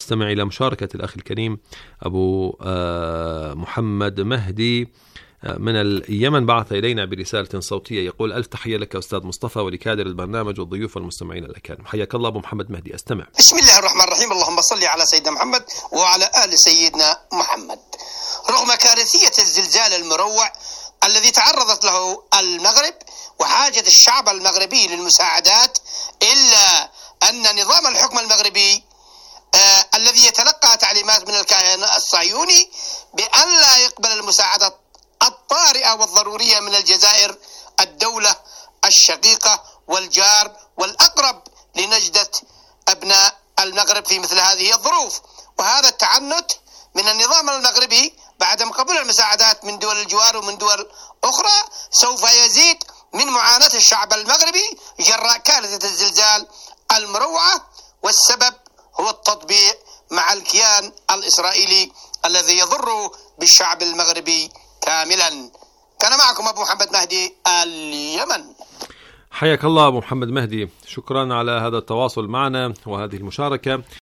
نستمع إلى مشاركة الأخ الكريم أبو محمد مهدي من اليمن، بعث إلينا برسالة صوتية يقول: ألف تحية لك أستاذ مصطفى ولكادر البرنامج والضيوف والمستمعين الأكارم. حياك الله أبو محمد مهدي، أستمع. بسم الله الرحمن الرحيم. اللهم صل على سيدنا محمد وعلى آل سيدنا محمد. رغم كارثية الزلزال المروع الذي تعرضت له المغرب وحاجة الشعب المغربي للمساعدات، إلا أن نظام الحكم المغربي الذي يتلقى تعليمات من الكيان الصهيوني بأن لا يقبل المساعدة الطارئة والضرورية من الجزائر، الدولة الشقيقة والجار والأقرب لنجدة أبناء المغرب في مثل هذه الظروف. وهذا التعنت من النظام المغربي بعدم قبول المساعدات من دول الجوار ومن دول أخرى سوف يزيد من معاناة الشعب المغربي جراء كارثة الزلزال المروعة، والسبب هو التطبيع مع الكيان الإسرائيلي الذي يضر بالشعب المغربي كاملا. كان معكم أبو محمد مهدي اليمن. حياك الله أبو محمد مهدي، شكرا على هذا التواصل معنا وهذه المشاركة.